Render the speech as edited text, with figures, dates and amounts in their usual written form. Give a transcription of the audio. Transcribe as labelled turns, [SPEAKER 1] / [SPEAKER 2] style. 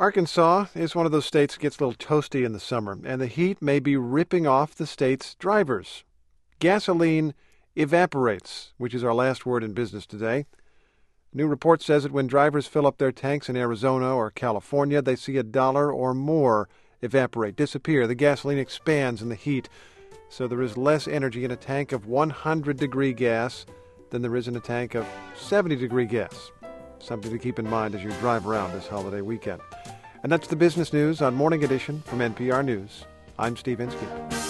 [SPEAKER 1] Arkansas is one of those states that gets a little toasty in the summer, and the heat may be ripping off the state's drivers. Gasoline evaporates, which is our last word in business today. A new report says that when drivers fill up their tanks in Arizona or California, they see $1 or more evaporate, disappear. The gasoline expands in the heat, so there is less energy in a tank of 100-degree gas than there is in a tank of 70-degree gas. Something to keep in mind as you drive around this holiday weekend. And that's the business news on Morning Edition from NPR News. I'm Steve Inskeep.